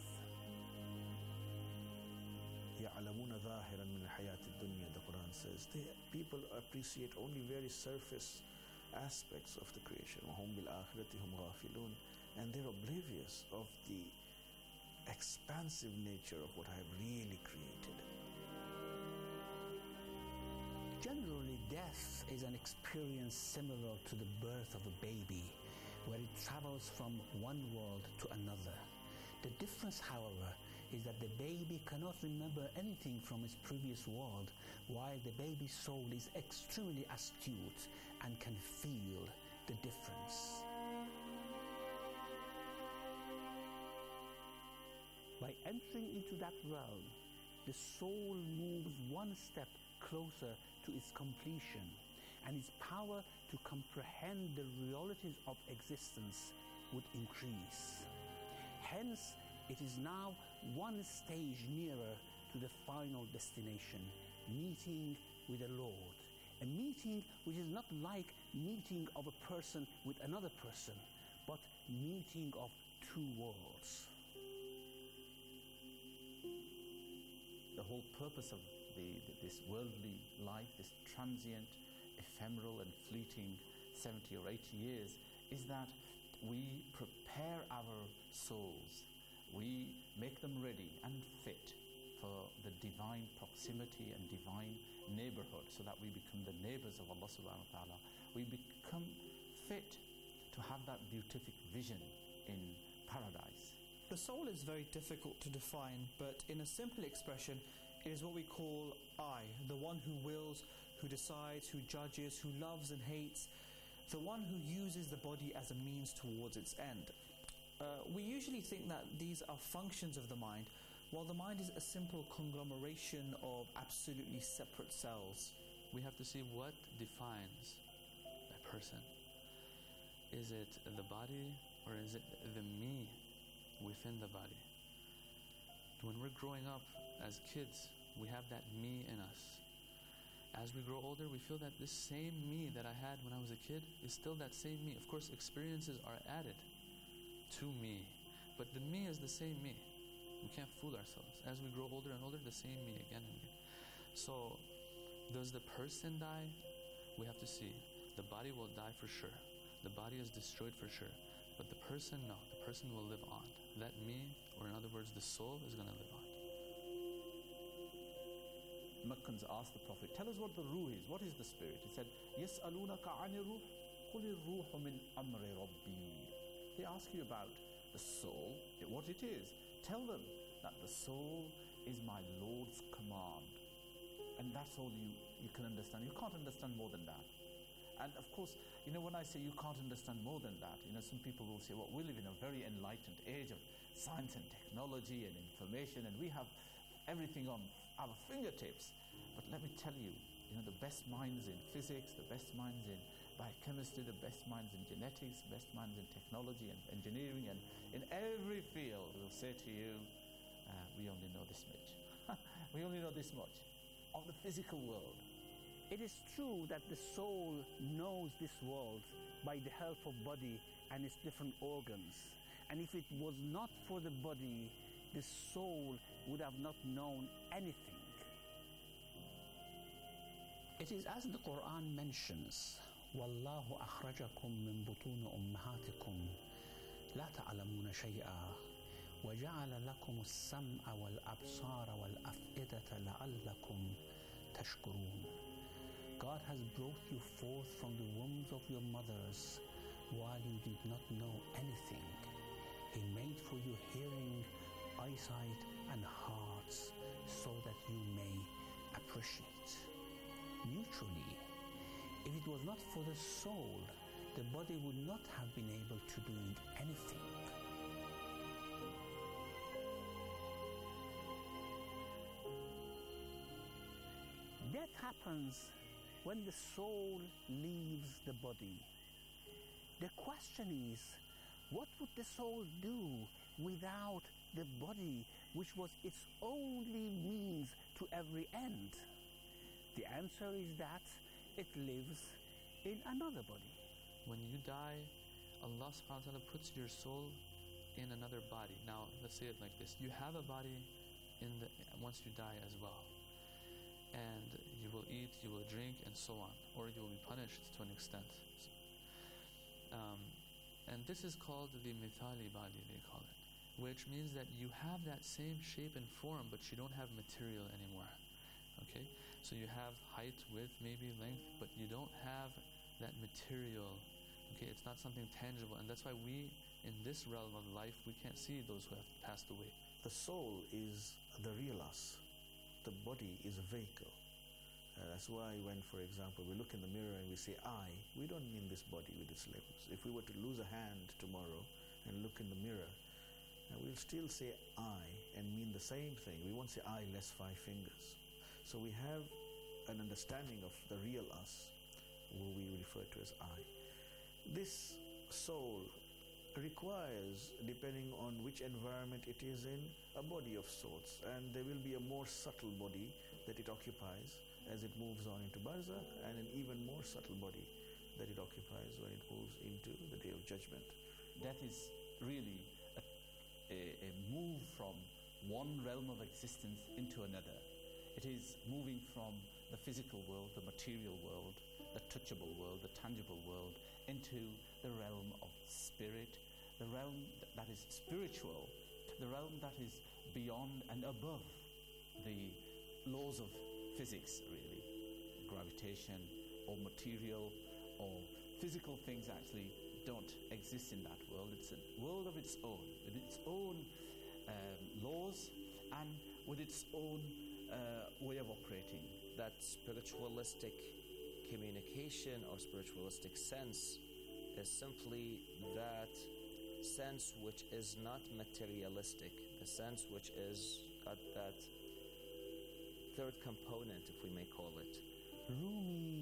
يعلمون ظاهرا من الحياة الدنيا, the Quran says. They, people appreciate only very surface aspects of the creation. وهم بالآخرة هم غافلون. And they're oblivious of the expansive nature of what I've really created. Generally, death is an experience similar to the birth of a baby, where it travels from one world to another. The difference, however, is that the baby cannot remember anything from its previous world, while the baby's soul is extremely astute and can feel the difference. By entering into that realm, the soul moves one step closer to its completion, and its power to comprehend the realities of existence would increase. Hence, it is now one stage nearer to the final destination, meeting with the Lord. A meeting which is not like meeting of a person with another person, but meeting of two worlds. The whole purpose of the, the, this worldly life, this transient, ephemeral and fleeting seventy or eighty years, is that we prepare our souls, we make them ready and fit for the divine proximity and divine neighborhood, so that we become the neighbors of Allah subhanahu wa ta'ala. We become fit to have that beatific vision in paradise, The soul is very difficult to define, but in a simple expression, it is what we call I, the one who wills, who decides, who judges, who loves and hates, the one who uses the body as a means towards its end. Uh, we usually think that these are functions of the mind, while the mind is a simple conglomeration of absolutely separate cells. We have to see what defines a person. Is it the body, or is it the me within the body? When we're growing up as kids, we have that me in us. As we grow older, we feel that this same me that I had when I was a kid is still that same me. Of course, experiences are added to me, but the me is the same me. We can't fool ourselves. As we grow older and older, the same me again and again. So, does the person die? We have to see. The body will die for sure. The body is destroyed for sure. But the person, no. The person will live on. That me, or in other words, the soul, is going to live on. Meccans asked the Prophet, tell us what the ruh is. What is the spirit? He said, يَسْأَلُونَكَ عَنِ الرُّوحِ قُلِ الرُّوحُ مِنْ أَمْرِ رَبِّي. They ask you about the soul, what it is. Tell them that the soul is my Lord's command. And that's all you, you can understand. You can't understand more than that. And of course, you know, when I say you can't understand more than that, you know, some people will say, well, we live in a very enlightened age of science and technology and information, and we have everything on our fingertips. But let me tell you, you know, the best minds in physics, the best minds in biochemistry, the best minds in genetics, best minds in technology and engineering, and in every field will say to you, uh, we only know this much. We only know this much of the physical world. It is true that the soul knows this world by the help of body and its different organs. And if it was not for the body, the soul would have not known anything. It is as the Quran mentions, وَاللَّهُ أَخْرَجَكُم مِّن بُطُونِ أُمَّهَاتِكُمْ لَا تَعْلَمُونَ شَيْئًا وَجَعَلَ لَكُمُ السَّمْعَ وَالْأَبْصَارَ وَالْأَفْئِدَةَ لَعَلَّكُمْ تَشْكُرُونَ. God has brought you forth from the wombs of your mothers while you did not know anything. He made for you hearing, eyesight, and hearts so that you may appreciate. Mutually, if it was not for the soul, the body would not have been able to do anything. Death happens when the soul leaves the body. The question is, what would the soul do without the body, which was its only means to every end? The answer is that it lives in another body. When you die, Allah subhanahu wa ta'ala puts your soul in another body. Now, let's say it like this. You have a body in the once you die as well. And you will eat, you will drink, and so on. Or you will be punished to an extent. Um, and this is called the mithali body, they call it. Which means that you have that same shape and form, but you don't have material anymore. Okay? So you have height, width, maybe length, but you don't have that material. Okay? It's not something tangible. And that's why we, in this realm of life, we can't see those who have passed away. The soul is the real us. The body is a vehicle. Uh, that's why when, for example, we look in the mirror and we say I, we don't mean this body with its limbs. If we were to lose a hand tomorrow and look in the mirror, uh, we'll still say I and mean the same thing. We won't say I less five fingers. So we have an understanding of the real us, who we refer to as I. This soul requires, depending on which environment it is in, a body of sorts, and there will be a more subtle body that it occupies as it moves on into barzakh, and an even more subtle body that it occupies when it moves into the Day of Judgment. Death is really a, a, a move from one realm of existence into another. It is moving from the physical world, the material world, the touchable world, the tangible world, into the realm of spirit, the realm that is spiritual, the realm that is beyond and above the laws of physics, really, gravitation or material or physical things actually don't exist in that world. It's a world of its own, with its own um, laws and with its own uh, way of operating. That spiritualistic communication or spiritualistic sense is simply that sense which is not materialistic, the sense which is got that third component, if we may call it. Rumi